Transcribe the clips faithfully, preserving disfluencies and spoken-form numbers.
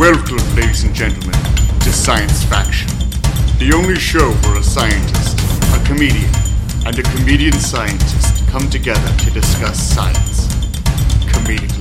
Welcome, ladies and gentlemen, to Science Faction, the only show where a scientist, a comedian, and a comedian scientist come together to discuss science comedically.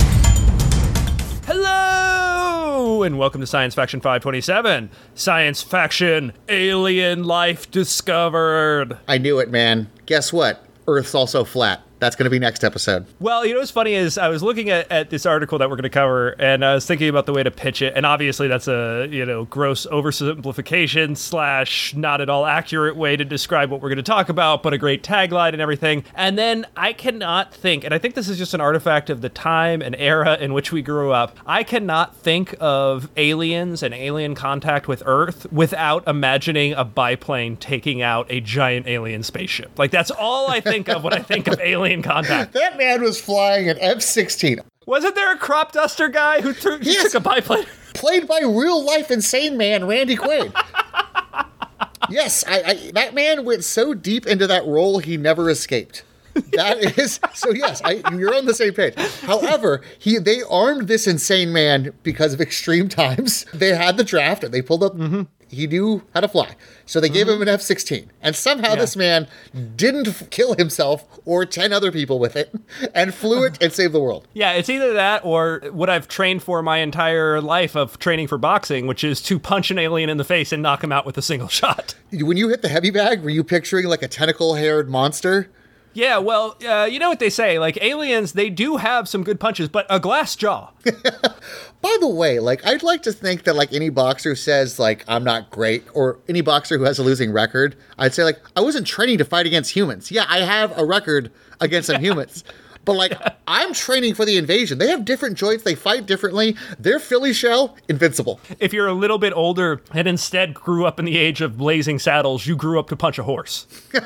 Hello, and welcome to Science Faction five twenty-seven. Science Faction, alien life discovered. I knew it, man. Guess what? Earth's also flat. That's going to be next episode. Well, you know what's funny is I was looking at, at this article that we're going to cover, and I was thinking about the way to pitch it, and obviously that's a, you know, gross oversimplification slash not at all accurate way to describe what we're going to talk about, but a great tagline and everything. And then I cannot think, and I think this is just an artifact of the time and era in which we grew up, I cannot think of aliens and alien contact with Earth without imagining a biplane taking out a giant alien spaceship. Like, that's all I think of when I think of aliens. Contact. That man was flying an F sixteen. Wasn't there a crop duster guy who, threw, who yes. took a biplane? Played by real-life insane man Randy Quaid. Yes, I, I, that man went so deep into that role he never escaped. That is, so yes, I, you're on the same page. However, he they armed this insane man because of extreme times. They had the draft, and they pulled up, mm-hmm. He knew how to fly. So they mm-hmm. gave him an F sixteen. And somehow yeah. this man didn't f- kill himself or ten other people with it and flew it and saved the world. Yeah, it's either that or what I've trained for my entire life of training for boxing, which is to punch an alien in the face and knock him out with a single shot. When you hit the heavy bag, were you picturing like a tentacle-haired monster? Yeah, well, uh, you know what they say, like, aliens, they do have some good punches, but a glass jaw. By the way, like, I'd like to think that, like, any boxer says, like, I'm not great, or any boxer who has a losing record, I'd say, like, I wasn't training to fight against humans. Yeah, I have a record against some humans. But, like, I'm training for the invasion. They have different joints. They fight differently. They're Philly shell, invincible. If you're a little bit older and instead grew up in the age of blazing saddles, you grew up to punch a horse.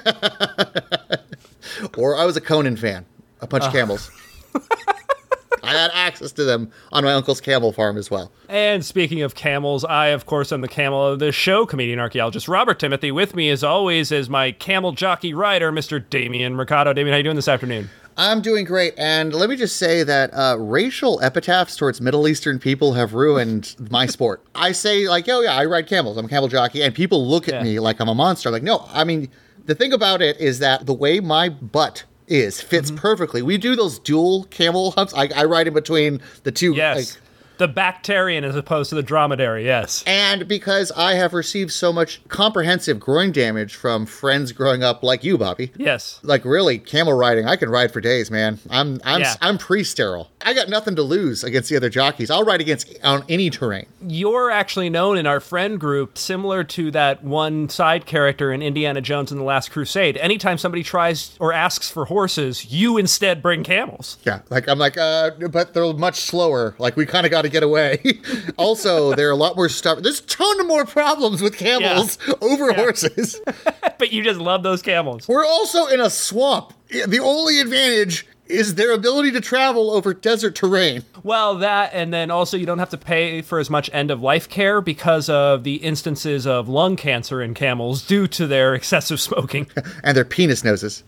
Or I was a Conan fan. I punched uh. camels. I had access to them on my uncle's camel farm as well. And speaking of camels, I, of course, am the camel of this show, comedian archaeologist Robert Timothy. With me, as always, is my camel jockey rider, Mister Damien Mercado. Damien, how you doing this afternoon? I'm doing great, and let me just say that uh, racial epitaphs towards Middle Eastern people have ruined my sport. I say, like, oh, yeah, I ride camels. I'm a camel jockey, and people look at yeah. me like I'm a monster. Like, no, I mean, the thing about it is that the way my butt is fits mm-hmm. perfectly. We do those dual camel humps. I, I ride in between the two. Yes. Like, the bacterian as opposed to the dromedary, yes. And because I have received so much comprehensive groin damage from friends growing up like you, Bobby. Yes. Like, really, camel riding, I can ride for days, man. I'm I'm yeah. I'm pre-sterile. I got nothing to lose against the other jockeys. I'll ride against on any terrain. You're actually known in our friend group similar to that one side character in Indiana Jones and the Last Crusade. Anytime somebody tries or asks for horses, you instead bring camels. Yeah, like I'm like, uh, but they're much slower. Like, we kind of got to get away. Also, they're a lot more stubborn. There's a ton of more problems with camels yeah. over yeah. horses. But you just love those camels. We're also in a swamp. The only advantage is their ability to travel over desert terrain. Well, that, and then also you don't have to pay for as much end-of-life care because of the instances of lung cancer in camels due to their excessive smoking. And their penis noses.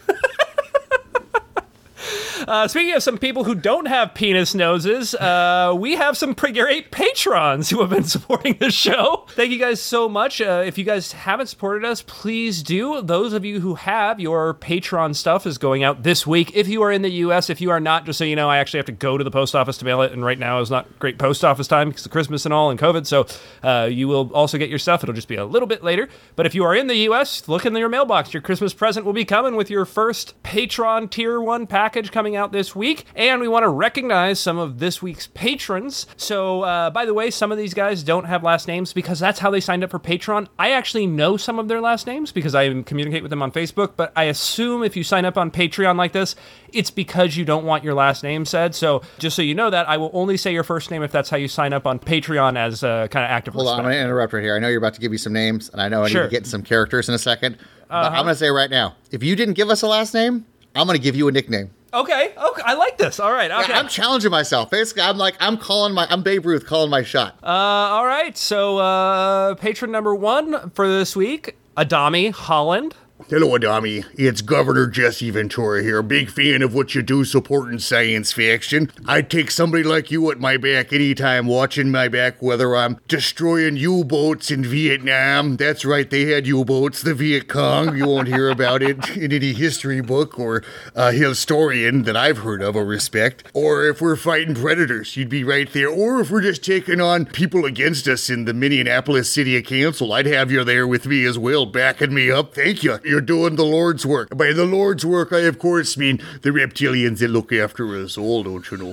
Uh, speaking of some people who don't have penis noses, uh, we have some pretty great patrons who have been supporting this show. Thank you guys so much. Uh, if you guys haven't supported us, please do. Those of you who have, your Patreon stuff is going out this week. If you are in the U S, if you are not, just so you know, I actually have to go to the post office to mail it, and right now is not great post office time because of Christmas and all and COVID, so uh, you will also get your stuff. It'll just be a little bit later. But if you are in the U S, look in your mailbox. Your Christmas present will be coming with your first Patreon Tier one package coming out this week, and we want to recognize some of this week's patrons. So, uh, by the way, some of these guys don't have last names because that's how they signed up for Patreon. I actually know some of their last names because I communicate with them on Facebook, but I assume if you sign up on Patreon like this, it's because you don't want your last name said. So, just so you know that, I will only say your first name if that's how you sign up on Patreon as a kind of active Hold respect. on, I'm going to interrupt right here. I know you're about to give me some names, and I know I sure. need to get some characters in a second, but uh-huh. I'm going to say right now, if you didn't give us a last name, I'm going to give you a nickname. Okay, okay, I like this. All right, okay. Yeah, I'm challenging myself. Basically, I'm like, I'm calling my, I'm Babe Ruth calling my shot. Uh, all right, so uh, patron number one for this week, Adami Holland. Hello, Adami. It's Governor Jesse Ventura here. Big fan of what you do supporting science fiction. I'd take somebody like you at my back anytime, watching my back, whether I'm destroying U-boats in Vietnam. That's right, they had U-boats, the Viet Cong. You won't hear about it in any history book or a historian that I've heard of or respect. Or if we're fighting predators, you'd be right there. Or if we're just taking on people against us in the Minneapolis City Council, I'd have you there with me as well, backing me up. Thank you. You're doing the Lord's work. By the Lord's work, I of course mean the reptilians that look after us all, don't you know?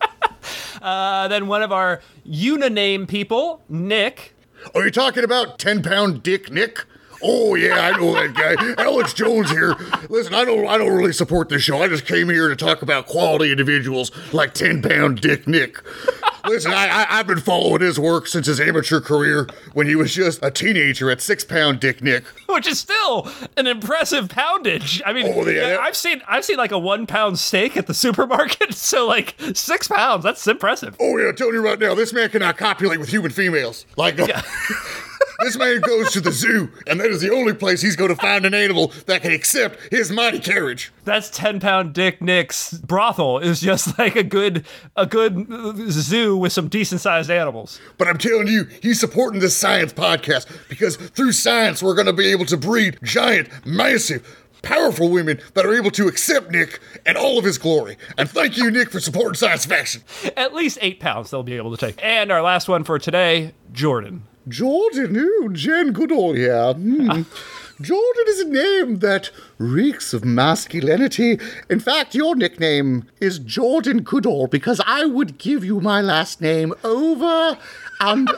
uh, then one of our Unaname people, Nick. Are you talking about ten-pound Dick Nick? Oh, yeah, I know that guy. Alex Jones here. Listen, I don't I don't really support this show. I just came here to talk about quality individuals like ten-pound Dick Nick. Listen, I, I, I've been following his work since his amateur career when he was just a teenager at six-pound Dick Nick. Which is still an impressive poundage. I mean, oh, yeah. I've seen I've seen like a one-pound steak at the supermarket, so like six pounds, that's impressive. Oh, yeah, I'm telling you right now, this man cannot copulate with human females. Like, yeah. This man goes to the zoo, and that is the only place he's going to find an animal that can accept his mighty carriage. That's ten-pound Dick Nick's brothel is just like a good a good zoo with some decent-sized animals. But I'm telling you, he's supporting this science podcast because through science, we're going to be able to breed giant, massive, powerful women that are able to accept Nick and all of his glory. And thank you, Nick, for supporting science fiction. At least eight pounds they'll be able to take. And our last one for today, Jordan. Jordan, oh, Jen Goodall here. Hmm. Jordan is a name that reeks of masculinity. In fact, your nickname is Jordan Goodall because I would give you my last name over and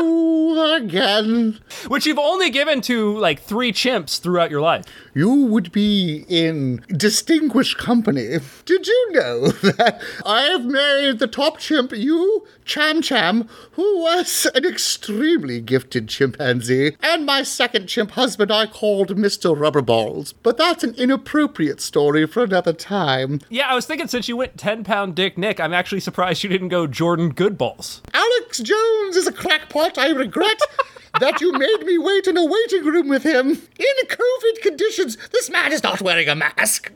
over again. Which you've only given to like three chimps throughout your life. You would be in distinguished company. Did you know that I have married the top chimp, you, Cham Cham, who was an extremely gifted chimpanzee, and my second chimp husband I called Mister Rubberballs. But that's an inappropriate story for another time. Yeah, I was thinking since you went ten-pound Dick Nick, I'm actually surprised you didn't go Jordan Goodballs. Alex Jones is a crackpot. I regret that you made me wait in a waiting room with him. In COVID conditions, this man is not wearing a mask.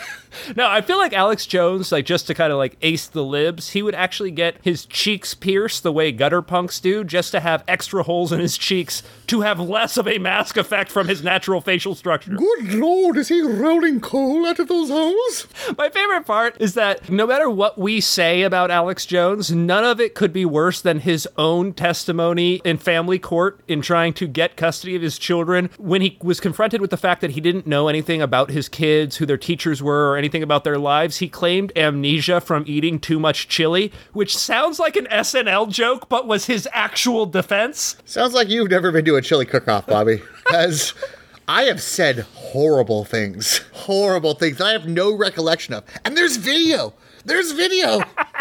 No, I feel like Alex Jones, like just to kind of like ace the libs, he would actually get his cheeks pierced the way gutter punks do, just to have extra holes in his cheeks to have less of a mask effect from his natural facial structure. Good Lord, is he rolling coal out of those holes? My favorite part is that no matter what we say about Alex Jones, none of it could be worse than his own testimony in family court in trying to get custody of his children when he was confronted with the fact that he didn't know anything about his kids, who their teachers were, or anything about their lives. He claimed amnesia from eating too much chili, which sounds like an S N L joke, but was his actual defense. Sounds like you've never been to a chili cook-off, Bobby, because I have said horrible things, horrible things that I have no recollection of. And there's video. There's video.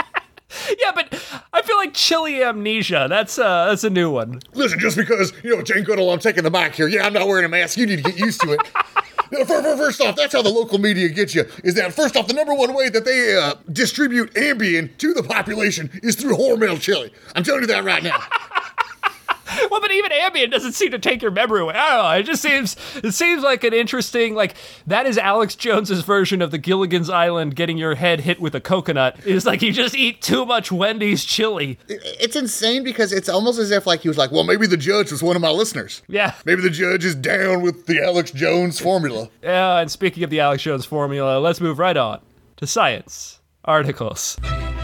Yeah, but I feel like chili amnesia, that's uh, that's a new one. Listen, just because, you know, Jane Goodall, I'm taking the mic here. Yeah, I'm not wearing a mask. You need to get used to it. First off, that's how the local media gets you, is that first off, the number one way that they uh, distribute Ambien to the population is through Hormel chili. I'm telling you that right now. Well, but even Ambien doesn't seem to take your memory away. I don't know. It just seems it seems like an interesting, like, that is Alex Jones's version of the Gilligan's Island getting your head hit with a coconut. It's like you just eat too much Wendy's chili. It's insane because it's almost as if like he was like, well, maybe the judge was one of my listeners. Yeah. Maybe the judge is down with the Alex Jones formula. Yeah, and speaking of the Alex Jones formula, let's move right on to science articles.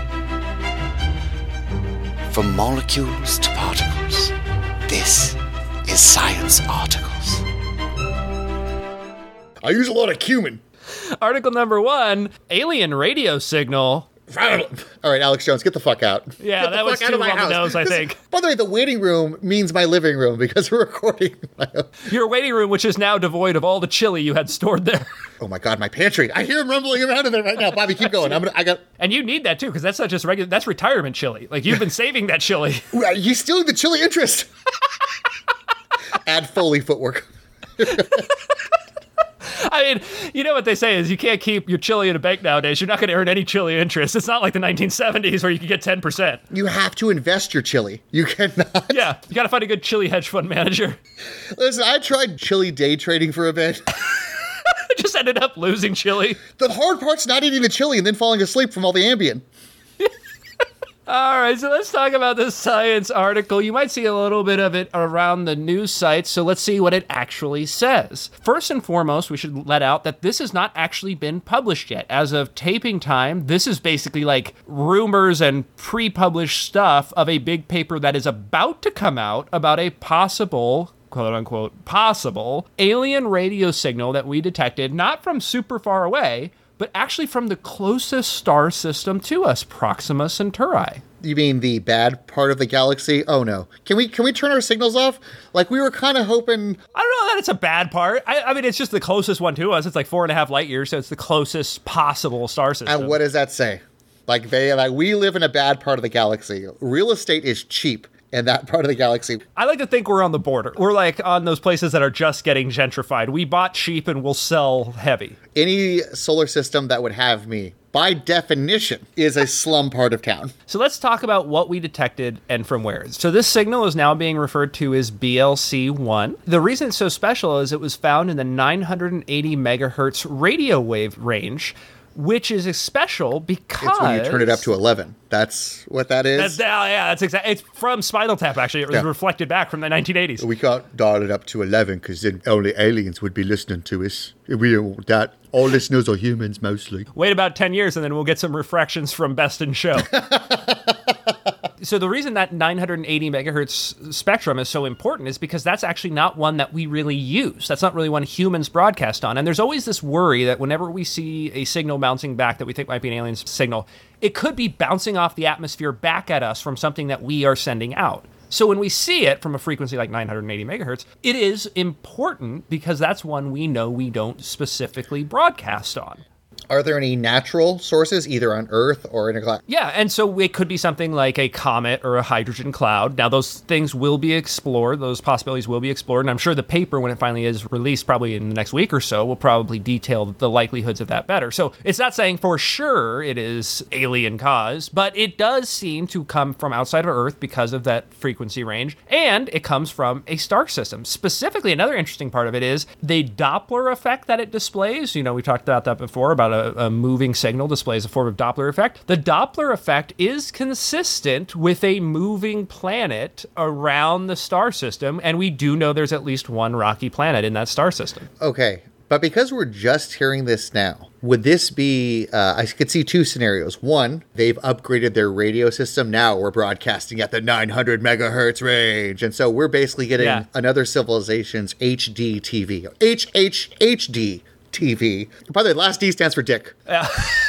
From molecules to particles, this is Science Articles. I use a lot of cumin. Article number one, alien radio signal. All right, Alex Jones, get the fuck out. Yeah, get that was too on the nose, I think. By the way, the waiting room means my living room because we're recording. Your waiting room, which is now devoid of all the chili you had stored there. Oh my God, my pantry. I hear him rumbling around in there right now. Bobby, keep going. I'm gonna, I got. And you need that too, because that's not just regular, that's retirement chili. Like, you've been saving that chili. You're stealing the chili interest. Add Foley footwork. I mean, you know what they say is you can't keep your chili in a bank nowadays. You're not going to earn any chili interest. It's not like the nineteen seventies where you could get ten percent. You have to invest your chili. You cannot. Yeah, you got to find a good chili hedge fund manager. Listen, I tried chili day trading for a bit. Just ended up losing chili. The hard part's not eating the chili and then falling asleep from all the Ambien. All right, so let's talk about this science article. You might see a little bit of it around the news sites, so let's see what it actually says. First and foremost, we should let out that this has not actually been published yet. As of taping time, this is basically like rumors and pre-published stuff of a big paper that is about to come out about a possible, quote-unquote, possible alien radio signal that we detected not from super far away, but actually from the closest star system to us, Proxima Centauri. You mean the bad part of the galaxy? Oh no. Can we can we turn our signals off? Like, we were kind of hoping... I don't know that it's a bad part. I, I mean, it's just the closest one to us. It's like four and a half light years, so it's the closest possible star system. And what does that say? Like, they like we live in a bad part of the galaxy. Real estate is cheap in that part of the galaxy. I like to think we're on the border. We're like on those places that are just getting gentrified. We bought cheap and we'll sell heavy. Any solar system that would have me, by definition, is a slum part of town. So let's talk about what we detected and from where. So this signal is now being referred to as B L C one. The reason it's so special is it was found in the nine hundred eighty megahertz radio wave range, which is special because... It's when you turn it up to eleven. That's what that is? That's, uh, yeah, that's exactly... It's from Spinal Tap, actually. It was yeah. reflected back from the nineteen eighties. We can't dial it up to eleven because then only aliens would be listening to us. We don't want that. All listeners are humans, mostly. Wait about ten years and then we'll get some refractions from Best in Show. So the reason that nine hundred eighty megahertz spectrum is so important is because that's actually not one that we really use. That's not really one humans broadcast on. And there's always this worry that whenever we see a signal bouncing back that we think might be an alien signal, it could be bouncing off the atmosphere back at us from something that we are sending out. So when we see it from a frequency like nine hundred eighty megahertz, it is important because that's one we know we don't specifically broadcast on. Are there any natural sources, either on Earth or in a galaxy? Yeah, and so it could be something like a comet or a hydrogen cloud. Now, those things will be explored. Those possibilities will be explored. And I'm sure the paper, when it finally is released, probably in the next week or so, will probably detail the likelihoods of that better. So it's not saying for sure it is alien caused, but it does seem to come from outside of Earth because of that frequency range. And it comes from a star system. Specifically, another interesting part of it is the Doppler effect that it displays. You know, we talked about that before, about a A, a moving signal displays a form of Doppler effect. The Doppler effect is consistent with a moving planet around the star system, and we do know there's at least one rocky planet in that star system. Okay, but because we're just hearing this now, would this be, uh, I could see two scenarios. One, they've upgraded their radio system. Now we're broadcasting at the nine hundred megahertz range. And so we're basically getting yeah. another civilization's H D T V. H H H D T V. By the way, last D stands for Dick. Yeah.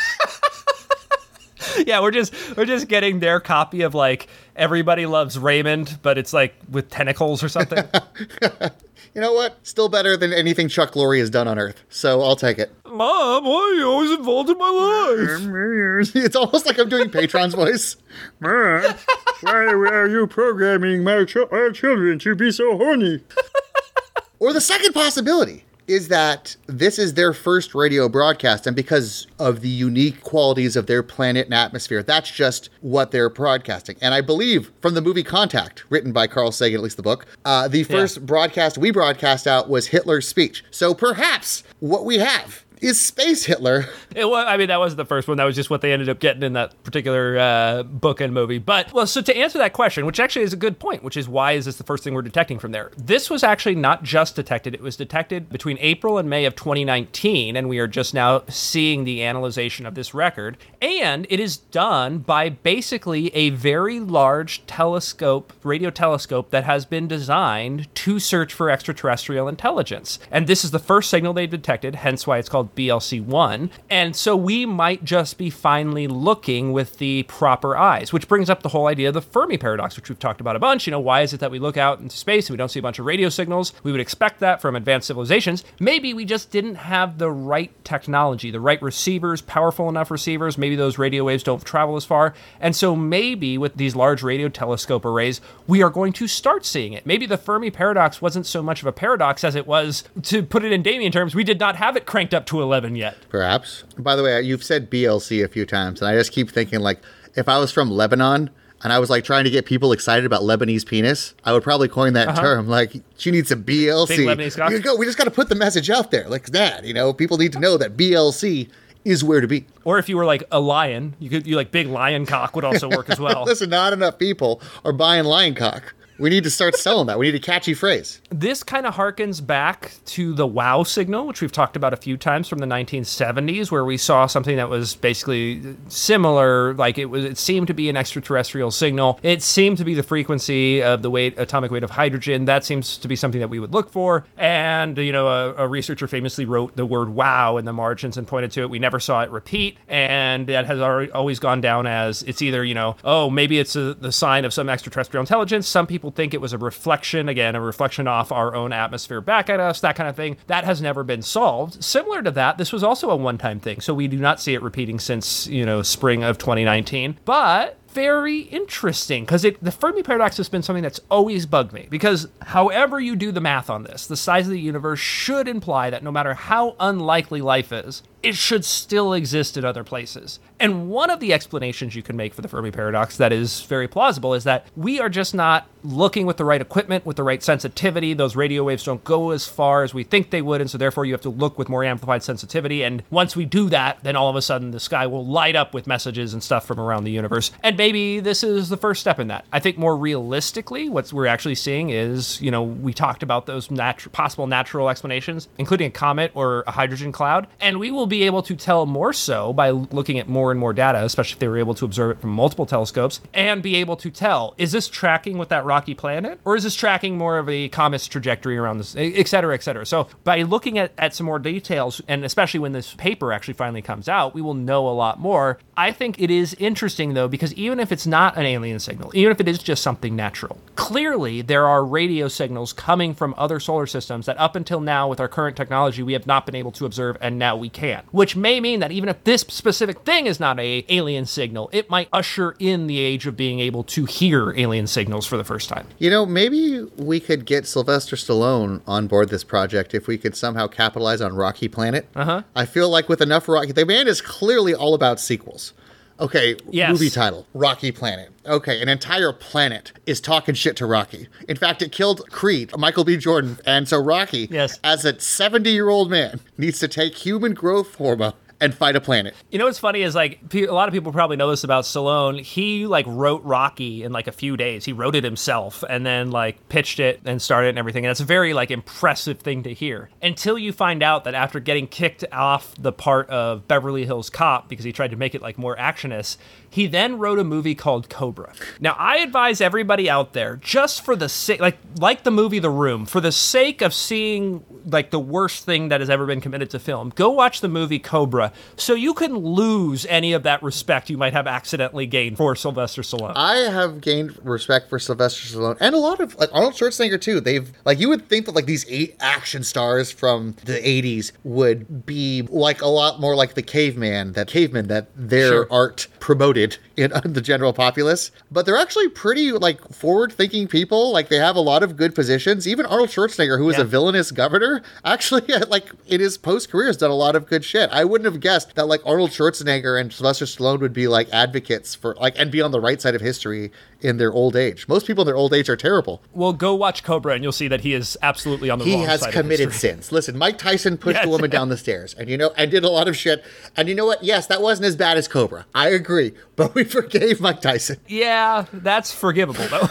Yeah, we're just we're just getting their copy of like Everybody Loves Raymond, but it's like with tentacles or something. You know what? Still better than anything Chuck Lorre has done on Earth. So I'll take it. Mom, why are you always involved in my life? It's almost like I'm doing Patron's voice. Mom, why are you programming my, ch- my children to be so horny? Or the second possibility is that this is their first radio broadcast, and because of the unique qualities of their planet and atmosphere, that's just what they're broadcasting. And I believe from the movie Contact, written by Carl Sagan, at least the book, uh, the first yeah. broadcast we broadcast out was Hitler's speech. So perhaps what we have is Space Hitler. It was, I mean, that wasn't the first one. That was just what they ended up getting in that particular uh, book and movie. But, well, so to answer that question, which actually is a good point, which is why is this the first thing we're detecting from there? This was actually not just detected. It was detected between April and May of twenty nineteen, and we are just now seeing the analyzation of this record. And it is done by basically a very large telescope, radio telescope, that has been designed to search for extraterrestrial intelligence. And this is the first signal they detected, hence why it's called B L C one, and so we might just be finally looking with the proper eyes, which brings up the whole idea of the Fermi paradox, which we've talked about a bunch. You know, why is it that we look out into space and we don't see a bunch of radio signals? We would expect that from advanced civilizations. Maybe we just didn't have the right technology, the right receivers, powerful enough receivers. Maybe those radio waves don't travel as far, and so maybe with these large radio telescope arrays, we are going to start seeing it. Maybe the Fermi paradox wasn't so much of a paradox as it was, to put it in Damien terms, we did not have it cranked up to eleven yet. Perhaps. By the way, you've said B L C a few times, and I just keep thinking, like, if I was from Lebanon, and I was like trying to get people excited about Lebanese penis, I would probably coin that uh-huh. term. Like, she needs some B L C. Big Lebanese cock. You go, we just got to put the message out there like that. You know, people need to know that B L C is where to be. Or if you were like a lion, you could you like big lion cock would also work as well. Listen, not enough people are buying lion cock. We need to start selling that. We need a catchy phrase. This kind of harkens back to the WOW signal, which we've talked about a few times from the nineteen seventies, where we saw something that was basically similar. Like it was, it seemed to be an extraterrestrial signal. It seemed to be the frequency of the weight, atomic weight of hydrogen. That seems to be something that we would look for. And, you know, a, a researcher famously wrote the word WOW in the margins and pointed to it. We never saw it repeat. And that has already, always gone down as it's either, you know, oh, maybe it's a, the sign of some extraterrestrial intelligence. Some people think it was a reflection, again, a reflection off our own atmosphere back at us, that kind of thing. That has never been solved. Similar to that, this was also a one-time thing, so we do not see it repeating since, you know, spring of twenty nineteen. But very interesting, because the Fermi paradox has been something that's always bugged me, because however you do the math on this, the size of the universe should imply that no matter how unlikely life is, it should still exist in other places. And one of the explanations you can make for the Fermi paradox that is very plausible is that we are just not looking with the right equipment, with the right sensitivity. Those radio waves don't go as far as we think they would, and so therefore you have to look with more amplified sensitivity. And once we do that, then all of a sudden the sky will light up with messages and stuff from around the universe. And maybe this is the first step in that. I think more realistically, what we're actually seeing is, you know, we talked about those natu- possible natural explanations, including a comet or a hydrogen cloud, and we will be able to tell more so by looking at more and more data, especially if they were able to observe it from multiple telescopes, and be able to tell, is this tracking with that rocky planet, or is this tracking more of a comet's trajectory around this, et cetera, et cetera. So by looking at, at some more details, and especially when this paper actually finally comes out, we will know a lot more. I think it is interesting, though, because even if it's not an alien signal, even if it is just something natural, clearly there are radio signals coming from other solar systems that up until now, with our current technology, we have not been able to observe, and now we can. Which may mean that even if this specific thing is not a alien signal, it might usher in the age of being able to hear alien signals for the first time. You know, maybe we could get Sylvester Stallone on board this project if we could somehow capitalize on Rocky Planet. Uh-huh. I feel like with enough Rocky, the man is clearly all about sequels. Okay, yes. Movie title, Rocky Planet. Okay, an entire planet is talking shit to Rocky. In fact, it killed Creed, Michael B. Jordan, and so Rocky, yes. as a seventy-year-old man, needs to take human growth hormone and fight a planet. You know what's funny is, like, a lot of people probably know this about Stallone. He, like, wrote Rocky in, like, a few days. He wrote it himself and then, like, pitched it and started it and everything. And it's a very, like, impressive thing to hear. Until you find out that after getting kicked off the part of Beverly Hills Cop, because he tried to make it, like, more actionist, he then wrote a movie called Cobra. Now, I advise everybody out there, just for the sake, like, like the movie The Room, for the sake of seeing, like, the worst thing that has ever been committed to film, go watch the movie Cobra, so you can lose any of that respect you might have accidentally gained for Sylvester Stallone. I have gained respect for Sylvester Stallone, and a lot of, like, Arnold Schwarzenegger too. They've, like, you would think that, like, these eight action stars from the eighties would be, like, a lot more like the caveman, that caveman that their sure. art promoted in the general populace. But they're actually pretty, like, forward-thinking people. Like, they have a lot of good positions. Even Arnold Schwarzenegger, who was yeah. a villainous governor, actually, like, in his post-career has done a lot of good shit. I wouldn't have guessed that, like, Arnold Schwarzenegger and Sylvester Stallone would be, like, advocates for, like, and be on the right side of history in their old age. Most people in their old age are terrible. Well, go watch Cobra and you'll see that he is absolutely on the he wrong side of history. He has committed sins. Listen, Mike Tyson pushed yes. a woman down the stairs, and, you know, and did a lot of shit. And you know what? Yes, that wasn't as bad as Cobra. I agree. But we forgave Mike Tyson. Yeah, that's forgivable, though.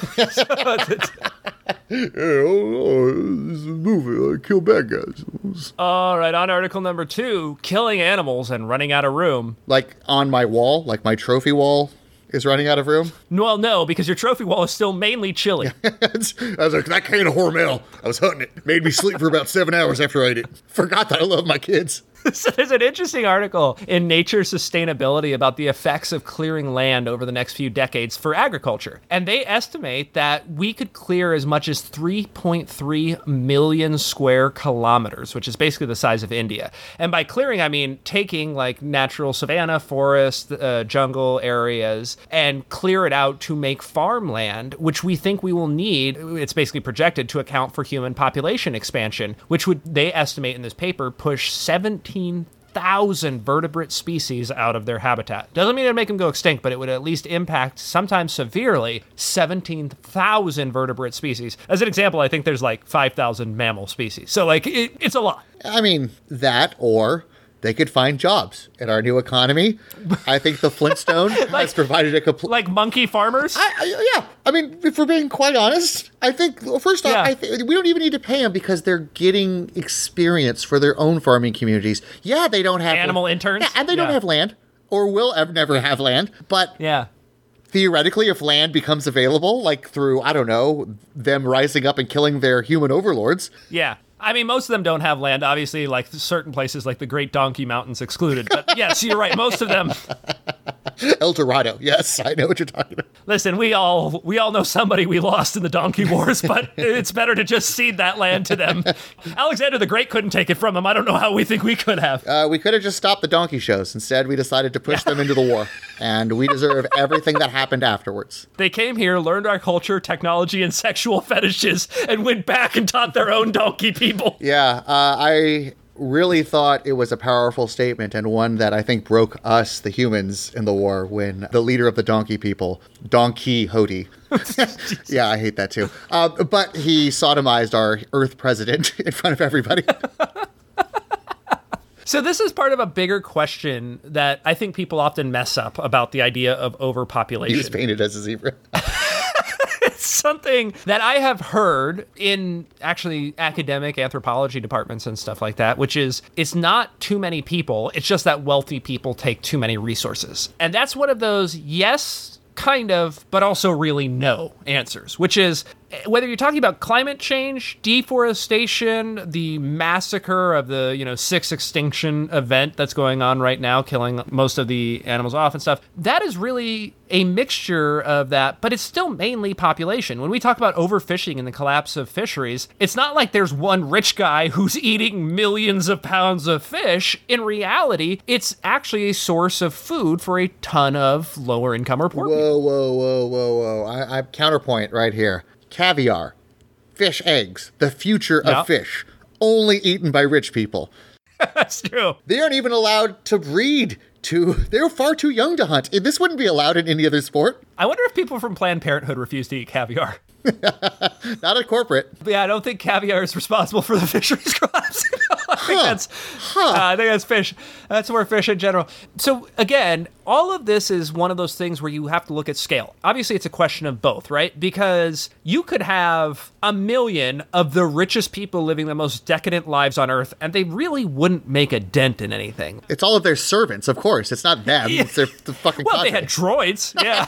Yeah, oh, oh, this is a movie. I kill bad guys. All right, on article number two, killing animals and running out of room. Like on my wall, like my trophy wall is running out of room? Well, no, because your trophy wall is still mainly chili. I was like, that can of Hormel. I was hunting it. Made me sleep for about seven hours after I ate it. Forgot that I love my kids. So there's an interesting article in Nature Sustainability about the effects of clearing land over the next few decades for agriculture. And they estimate that we could clear as much as three point three million square kilometers, which is basically the size of India. And by clearing, I mean taking like natural savanna, forest, uh, jungle areas and clear it out to make farmland, which we think we will need. It's basically projected to account for human population expansion, which would, they estimate in this paper, push seventeen thousand vertebrate species out of their habitat. Doesn't mean it'd make them go extinct, but it would at least impact, sometimes severely, seventeen thousand vertebrate species. As an example, I think there's like five thousand mammal species. So, like, it, it's a lot. I mean, that or they could find jobs in our new economy. I think the Flintstone like, has provided a complete... Like monkey farmers? I, I, yeah. I mean, if we're being quite honest, I think, well, first off, yeah. I th- we don't even need to pay them because they're getting experience for their own farming communities. Yeah, they don't have... Animal interns? Yeah, and they yeah. don't have land or will ever, never have land. But yeah. theoretically, if land becomes available, like through, I don't know, them rising up and killing their human overlords... Yeah. I mean, most of them don't have land, obviously, like certain places like the Great Donkey Mountains excluded. But yes, you're right. Most of them. El Dorado. Yes, I know what you're talking about. Listen, we all we all know somebody we lost in the Donkey Wars, but it's better to just cede that land to them. Alexander the Great couldn't take it from them. I don't know how we think we could have. Uh, we could have just stopped the donkey shows. Instead, we decided to push them into the war. And we deserve everything that happened afterwards. They came here, learned our culture, technology, and sexual fetishes, and went back and taught their own donkey people. Yeah, uh, I really thought it was a powerful statement and one that I think broke us, the humans, in the war when the leader of the donkey people, Don Quixote. Yeah, I hate that too. Uh, but he sodomized our Earth president in front of everybody. So this is part of a bigger question that I think people often mess up about the idea of overpopulation. He was painted as a zebra. It's something that I have heard in actually academic anthropology departments and stuff like that, which is it's not too many people. It's just that wealthy people take too many resources. And that's one of those, yes, kind of, but also really no answers, which is whether you're talking about climate change, deforestation, the massacre of the, you know, sixth extinction event that's going on right now, killing most of the animals off and stuff, that is really a mixture of that, but it's still mainly population. When we talk about overfishing and the collapse of fisheries, it's not like there's one rich guy who's eating millions of pounds of fish. In reality, it's actually a source of food for a ton of lower income or poor people. Whoa, whoa, whoa, whoa, whoa. I, I counterpoint right here. Caviar, fish eggs, the future Yep. of fish, only eaten by rich people. That's true. They aren't even allowed to breed. To, they're far too young to hunt. This wouldn't be allowed in any other sport. I wonder if people from Planned Parenthood refuse to eat caviar. Not a corporate. But yeah, I don't think caviar is responsible for the fisheries collapse. I think Huh. that's Huh. uh, I think that's fish. That's more fish in general. So again, all of this is one of those things where you have to look at scale. Obviously, it's a question of both, right? Because you could have a million of the richest people living the most decadent lives on Earth, and they really wouldn't make a dent in anything. It's all of their servants, of course. It's not them. It's their the fucking Well, they cadre. had droids. Yeah.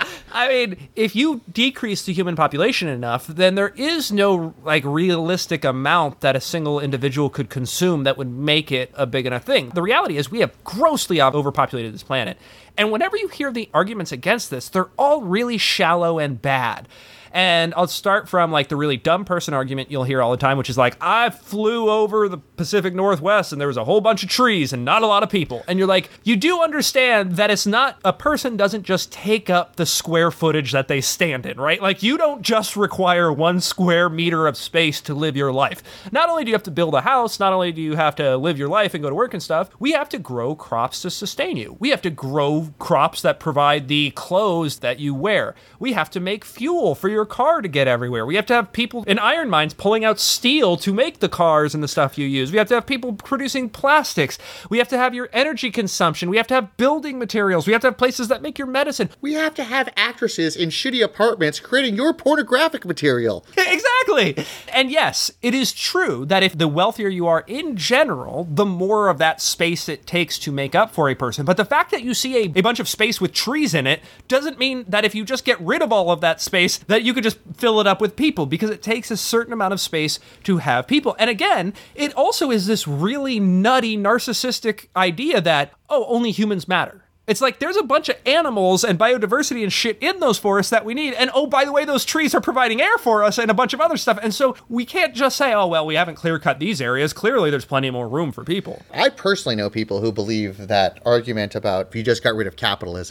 I mean, if you decrease the human population enough, then there is no like realistic amount that a single individual could consume that would make it a big enough thing. The reality is we have grossly overpopulated this planet. And whenever you hear the arguments against this, they're all really shallow and bad. And I'll start from like the really dumb person argument you'll hear all the time, which is like, I flew over the Pacific Northwest and there was a whole bunch of trees and not a lot of people. And you're like, you do understand that it's not, a person doesn't just take up the square footage that they stand in, right? Like you don't just require one square meter of space to live your life. Not only do you have to build a house, not only do you have to live your life and go to work and stuff, we have to grow crops to sustain you. We have to grow crops that provide the clothes that you wear. We have to make fuel for your car to get everywhere. We have to have people in iron mines pulling out steel to make the cars and the stuff you use. We have to have people producing plastics. We have to have your energy consumption. We have to have building materials. We have to have places that make your medicine. We have to have actresses in shitty apartments creating your pornographic material. Exactly. And yes, it is true that if the wealthier you are in general, the more of that space it takes to make up for a person. But the fact that you see a, a bunch of space with trees in it doesn't mean that if you just get rid of all of that space, that you could just fill it up with people, because it takes a certain amount of space to have people. And again, it also is this really nutty, narcissistic idea that, oh, only humans matter. It's like there's a bunch of animals and biodiversity and shit in those forests that we need. And oh, by the way, those trees are providing air for us and a bunch of other stuff. And so we can't just say, oh, well, we haven't clear cut these areas. Clearly, there's plenty more room for people. I personally know people who believe that argument about if you just got rid of capitalism,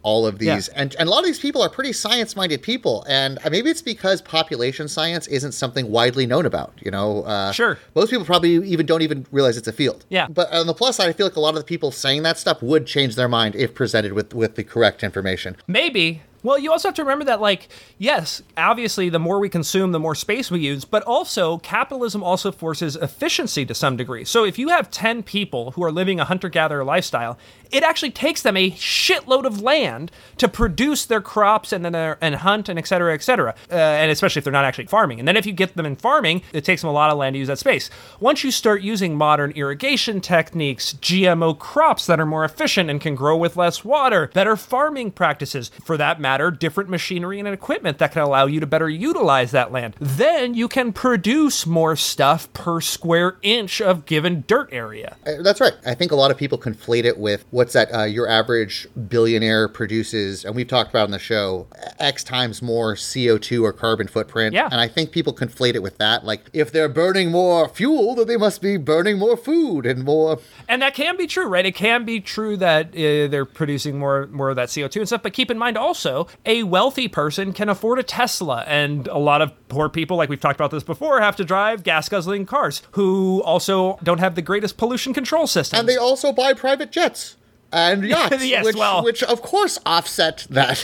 all of these. Yeah. And, and a lot of these people are pretty science-minded people. And maybe it's because population science isn't something widely known about, you know? Uh, Sure. Most people probably even don't even realize it's a field. Yeah. But on the plus side, I feel like a lot of the people saying that stuff would change their mind if presented with, with the correct information. Maybe. Well, you also have to remember that, like, yes, obviously, the more we consume, the more space we use, but also capitalism also forces efficiency to some degree. So if you have ten people who are living a hunter-gatherer lifestyle, it actually takes them a shitload of land to produce their crops and then uh, and hunt and et cetera, et cetera. Uh, and especially if they're not actually farming. And then if you get them in farming, it takes them a lot of land to use that space. Once you start using modern irrigation techniques, G M O crops that are more efficient and can grow with less water, better farming practices, for that matter, different machinery and equipment that can allow you to better utilize that land, then you can produce more stuff per square inch of given dirt area. Uh, That's right. I think a lot of people conflate it with what's that uh, your average billionaire produces, and we've talked about on the show, X times more C O two or carbon footprint. Yeah. And I think people conflate it with that. Like, if they're burning more fuel, then they must be burning more food and more... And that can be true, right? It can be true that uh, they're producing more, more of that C O two and stuff, but keep in mind also, a wealthy person can afford a Tesla, and a lot of poor people, like we've talked about this before, have to drive gas-guzzling cars, who also don't have the greatest pollution control systems. And they also buy private jets and yachts, Yes, which, well- which of course offset that.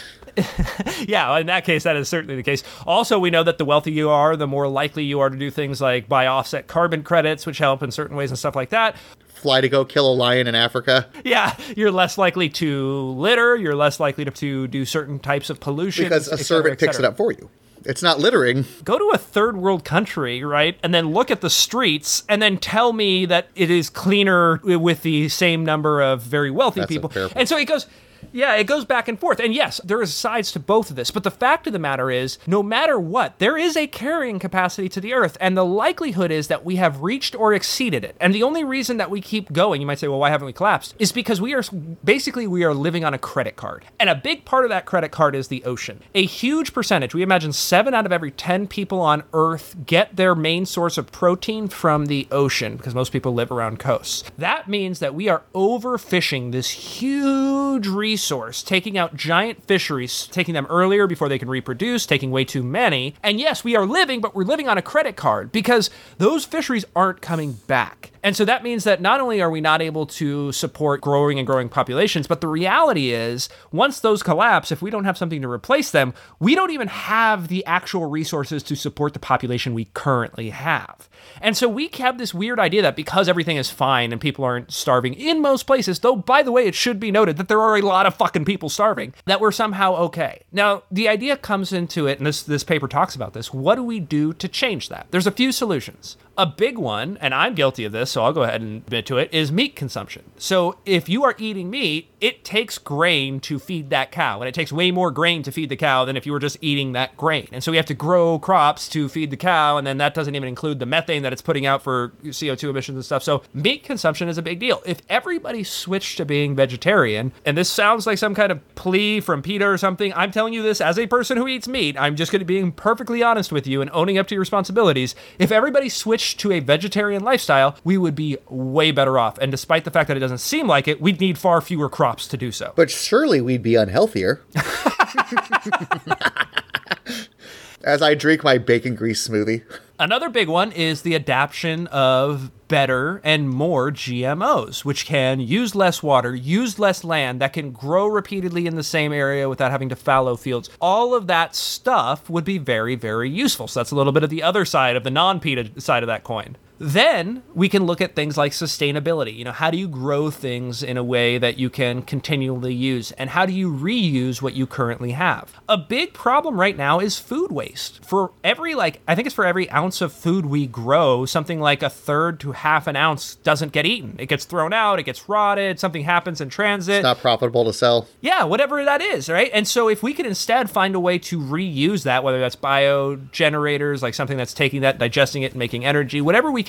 Yeah, in that case, that is certainly the case. Also, we know that the wealthier you are, the more likely you are to do things like buy offset carbon credits, which help in certain ways and stuff like that. Fly to go kill a lion in Africa. Yeah, you're less likely to litter, you're less likely to, to do certain types of pollution. Because a et cetera, servant et picks it cetera. up for you. It's not littering. Go to a third world country, right, and then look at the streets and then tell me that it is cleaner with the same number of very wealthy That's a people. fair point. And so it goes... Yeah, it goes back and forth. And yes, there is sides to both of this. But the fact of the matter is, no matter what, there is a carrying capacity to the Earth. And the likelihood is that we have reached or exceeded it. And the only reason that we keep going, you might say, well, why haven't we collapsed? Is because we are, basically, we are living on a credit card. And a big part of that credit card is the ocean. A huge percentage, we imagine seven out of every ten people on Earth get their main source of protein from the ocean, because most people live around coasts. That means that we are overfishing this huge resource resource, taking out giant fisheries, taking them earlier before they can reproduce, taking way too many. And yes, we are living, but we're living on a credit card because those fisheries aren't coming back. And so that means that not only are we not able to support growing and growing populations, but the reality is, once those collapse, if we don't have something to replace them, we don't even have the actual resources to support the population we currently have. And so we have this weird idea that because everything is fine and people aren't starving in most places, though, by the way, it should be noted that there are a lot of fucking people starving, that we're somehow okay. Now, the idea comes into it, and this, this paper talks about this, what do we do to change that? There's a few solutions. A big one, and I'm guilty of this, so I'll go ahead and admit to it, is meat consumption. So if you are eating meat, it takes grain to feed that cow, and it takes way more grain to feed the cow than if you were just eating that grain. And so we have to grow crops to feed the cow, and then that doesn't even include the methane that it's putting out for C O two emissions and stuff. So meat consumption is a big deal. If everybody switched to being vegetarian, and this sounds like some kind of plea from PETA or something, I'm telling you this as a person who eats meat, I'm just going to be being perfectly honest with you and owning up to your responsibilities. If everybody switched to a vegetarian lifestyle, we would be way better off. And despite the fact that it doesn't seem like it, we'd need far fewer crops to do so. But surely we'd be unhealthier. As I drink my bacon grease smoothie. Another big one is the adoption of better and more G M Os, which can use less water, use less land, that can grow repeatedly in the same area without having to fallow fields. All of that stuff would be very, very useful. So that's a little bit of the other side of the non-PETA side of that coin. Then we can look at things like sustainability. You know, how do you grow things in a way that you can continually use? And how do you reuse what you currently have? A big problem right now is food waste. For every, like, I think it's for every ounce of food we grow, something like a third to half an ounce doesn't get eaten. It gets thrown out, it gets rotted, something happens in transit. It's not profitable to sell. Yeah, whatever that is, right? And so if we could instead find a way to reuse that, whether that's biogenerators, like something that's taking that, digesting it, and making energy, whatever we can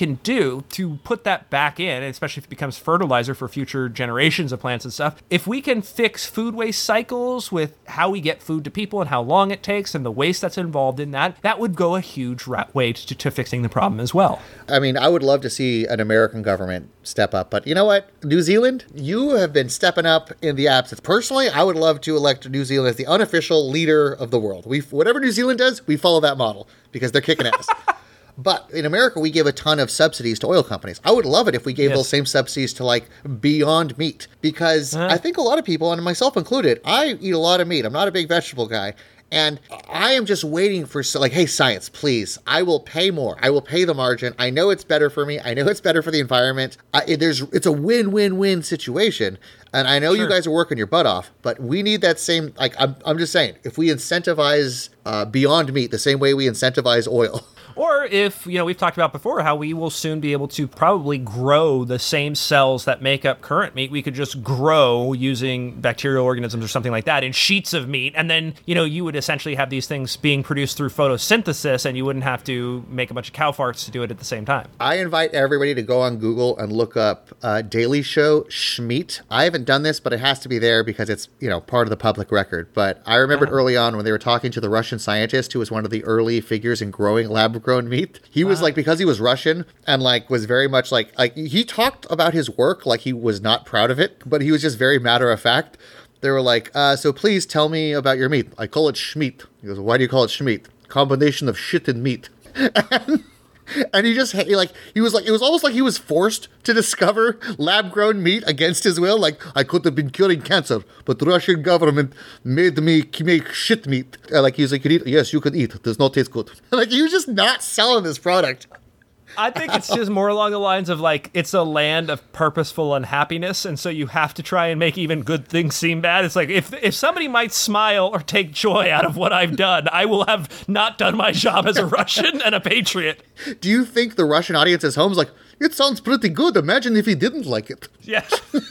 can do to put that back in, especially if it becomes fertilizer for future generations of plants and stuff, if we can fix food waste cycles with how we get food to people and how long it takes and the waste that's involved in that, that would go a huge ra- way to, to fixing the problem as well. I mean, I would love to see an American government step up, but you know what? New Zealand, you have been stepping up in the absence. Personally, I would love to elect New Zealand as the unofficial leader of the world. We, whatever New Zealand does, we follow that model because they're kicking ass. But in America, we give a ton of subsidies to oil companies. I would love it if we gave yes. those same subsidies to like Beyond Meat, because uh-huh. I think a lot of people, and myself included, I eat a lot of meat. I'm not a big vegetable guy. And I am just waiting for, like, hey, science, please. I will pay more. I will pay the margin. I know it's better for me. I know it's better for the environment. I, there's, it's a win-win-win situation. And I know sure. you guys are working your butt off, but we need that same, like, I'm, I'm just saying, if we incentivize uh, Beyond Meat the same way we incentivize oil. Or if, you know, we've talked about before how we will soon be able to probably grow the same cells that make up current meat. We could just grow using bacterial organisms or something like that in sheets of meat. And then, you know, you would essentially have these things being produced through photosynthesis and you wouldn't have to make a bunch of cow farts to do it at the same time. I invite everybody to go on Google and look up uh, Daily Show Schmeat. I haven't done this, but it has to be there because it's, you know, part of the public record. But I remembered uh-huh. early on when they were talking to the Russian scientist who was one of the early figures in growing lab grown meat. He was wow. like, because he was Russian and like was very much like, like he talked about his work like he was not proud of it, but he was just very matter of fact. They were like, uh, so please tell me about your meat. I call it Schmeat. He goes, why do you call it Schmeat? Combination of shit and meat. and, and he just he like he was like it was almost like he was forced to discover lab grown meat against his will. Like, I could have been curing cancer, but the Russian government made me make shit meat. Uh, like he was like, you can eat. Yes, you can eat. It does not taste good. Like he was just not selling this product. I think it's just more along the lines of like, it's a land of purposeful unhappiness, and so you have to try and make even good things seem bad. It's like, if if somebody might smile or take joy out of what I've done, I will have not done my job as a Russian and a patriot. Do you think the Russian audience at home is like, it sounds pretty good. Imagine if he didn't like it. Yeah.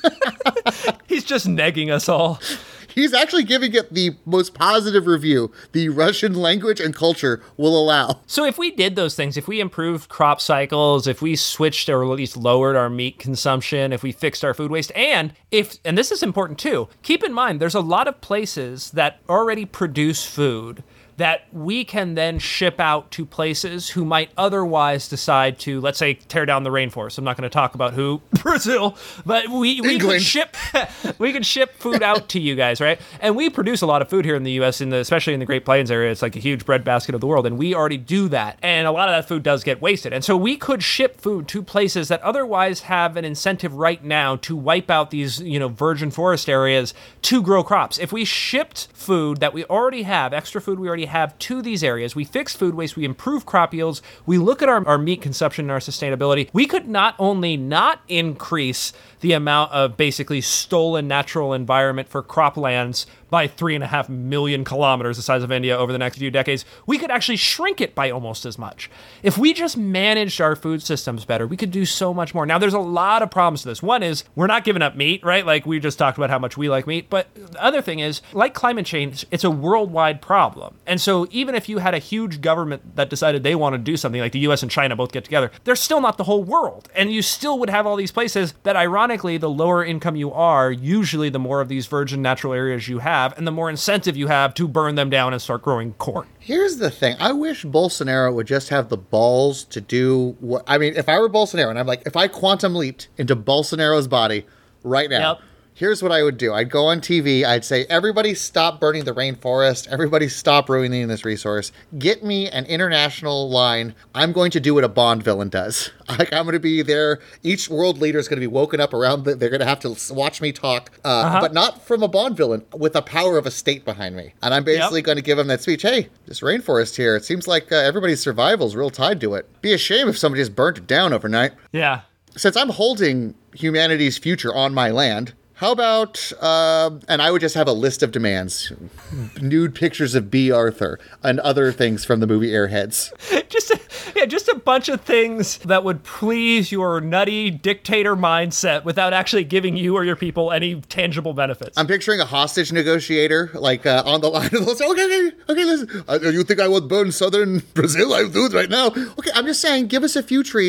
He's just negging us all. He's actually giving it the most positive review the Russian language and culture will allow. So if we did those things, if we improved crop cycles, if we switched or at least lowered our meat consumption, if we fixed our food waste, and if, and this is important too, keep in mind, there's a lot of places that already produce food that we can then ship out to places who might otherwise decide to, let's say, tear down the rainforest. I'm not going to talk about who, Brazil, but we, we could ship we could ship food out to you guys, right? And we produce a lot of food here in the U S, in the, especially in the Great Plains area. It's like a huge breadbasket of the world, and we already do that. And a lot of that food does get wasted. And so we could ship food to places that otherwise have an incentive right now to wipe out these, you know, virgin forest areas to grow crops. If we shipped food that we already have, extra food we already have to these areas, we fix food waste, we improve crop yields, we look at our, our meat consumption and our sustainability, we could not only not increase the amount of basically stolen natural environment for croplands by three and a half million kilometers, the size of India, over the next few decades, we could actually shrink it by almost as much. If we just managed our food systems better, we could do so much more. Now, there's a lot of problems to this. One is we're not giving up meat, right? Like we just talked about how much we like meat. But the other thing is, like climate change, it's a worldwide problem. And so even if you had a huge government that decided they want to do something, like the U S and China both get together, they're still not the whole world. And you still would have all these places that, ironically, the lower income you are, usually the more of these virgin natural areas you have, and the more incentive you have to burn them down and start growing corn. Here's the thing. I wish Bolsonaro would just have the balls to do what... I mean, if I were Bolsonaro, and I'm like, if I quantum leaped into Bolsonaro's body right now... Yep. Here's what I would do. I'd go on T V. I'd say, everybody stop burning the rainforest. Everybody stop ruining this resource. Get me an international line. I'm going to do what a Bond villain does. Like, I'm going to be there. Each world leader is going to be woken up around. The, they're going to have to watch me talk, uh, uh-huh. but not from a Bond villain, with the power of a state behind me. And I'm basically yep. going to give them that speech. Hey, this rainforest here, it seems like uh, everybody's survival is real tied to it. Be a shame if somebody just burnt it down overnight. Yeah. Since I'm holding humanity's future on my land... How about, uh, and I would just have a list of demands, nude pictures of B. Arthur and other things from the movie Airheads. Just a, yeah, just a bunch of things that would please your nutty dictator mindset without actually giving you or your people any tangible benefits. I'm picturing a hostage negotiator, like uh, on the line of those. Okay, okay, okay, listen. Uh, you think I would burn southern Brazil? I do it right now. Okay, I'm just saying, give us a few trees.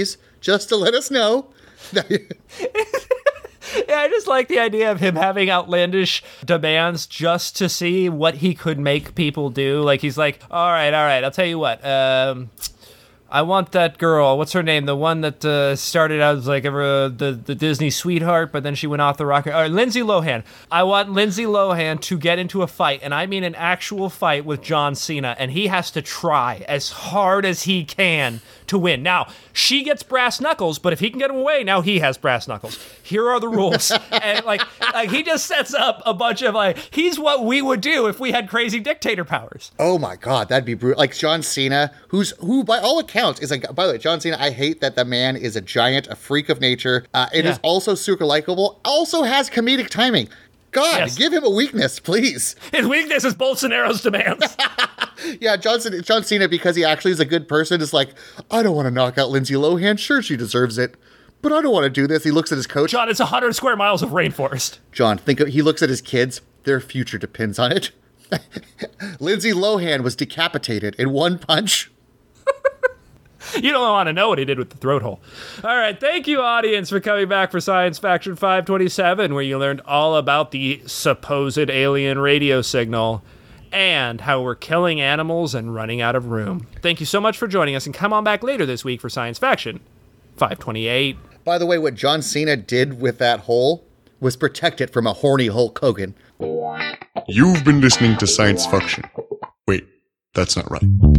just to let us know. Yeah, I just like the idea of him having outlandish demands just to see what he could make people do. Like, he's like, all right, all right, I'll tell you what. Um, I want that girl. What's her name? The one that uh, started out as like uh, the, the Disney sweetheart, but then she went off the rocker. Uh, Lindsay Lohan. I want Lindsay Lohan to get into a fight, and I mean an actual fight with John Cena, and he has to try as hard as he can to win. Now, she gets brass knuckles, but if he can get him away, now he has brass knuckles. Here are the rules. And like, like he just sets up a bunch of like, he's what we would do if we had crazy dictator powers. Oh my God, that'd be brutal. Like John Cena, who's who by all accounts is like, by the way, John Cena, I hate that the man is a giant, a freak of nature. Uh, it Yeah. is also super likable, also has comedic timing. God, Yes. give him a weakness, please. His weakness is Bolsonaro's demands. Yeah, John Cena, John Cena, because he actually is a good person, is like, I don't want to knock out Lindsay Lohan. Sure, she deserves it, but I don't want to do this. He looks at his coach. John, it's one hundred square miles of rainforest. John, think of, he looks at his kids. Their future depends on it. Lindsay Lohan was decapitated in one punch. You don't want to know what he did with the throat hole. All right, thank you, audience, for coming back for Science Faction five twenty-seven, where you learned all about the supposed alien radio signal and how we're killing animals and running out of room. Thank you so much for joining us, and come on back later this week for Science Faction five twenty-eight. By the way, what John Cena did with that hole was protect it from a horny Hulk Hogan. You've been listening to Science Faction. Wait, that's not right.